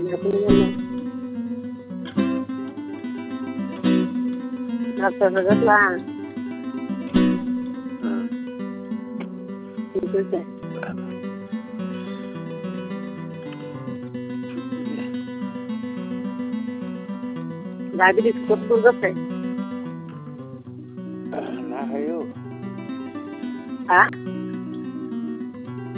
Nasa sagot lang. Itu deh. Diabetes kutul gak? Nah, ayo. Ah?